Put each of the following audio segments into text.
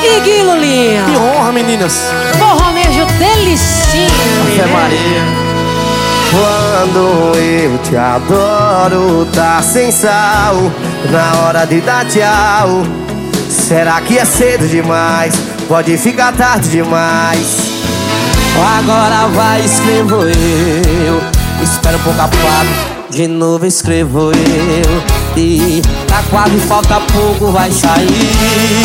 E Gui Lulinha. Que honra, meninas. Forronejo delicinho. Fé Maria. Quando eu te adoro, tá sem sal. Na hora de dar tchau, será que é cedo demais? Pode ficar tarde demais. Agora vai, escrevo eu. Espera um pouco apago, de novo escrevo eu. E tá quase, falta pouco, vai sair.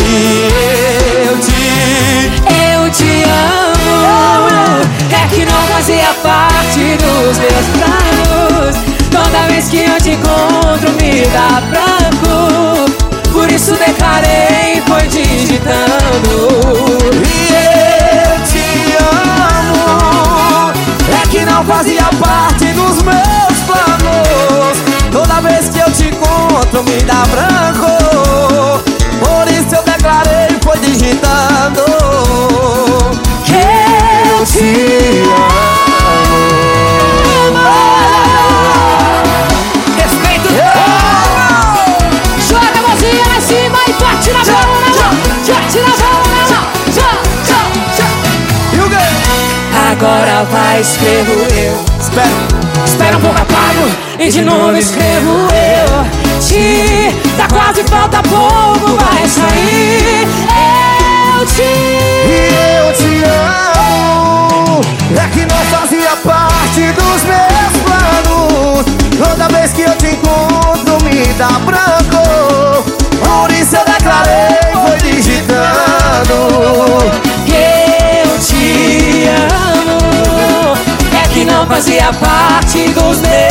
Eu te amo. É que não fazia parte dos meus planos. Toda vez que eu te encontro me dá branco. Por isso declarei, foi digitando. E eu te amo. É que não fazia parte dos meus planos. Toda vez que eu te encontro me dá branco. Por isso eu declarei, foi digitando. Eu te amo. Respeito. Joga a mãozinha lá em cima e bate na bola. Bate na bola. E o quê? Agora vai, escrevo eu. Espera um pouco, apago e de novo escrevo eu. Tá quase, falta pouco, vai sair. Eu te amo. É que não fazia parte dos meus planos. Toda vez que eu te encontro me dá branco. Por isso eu declarei, foi digitando. Eu te amo. É que não fazia parte dos meus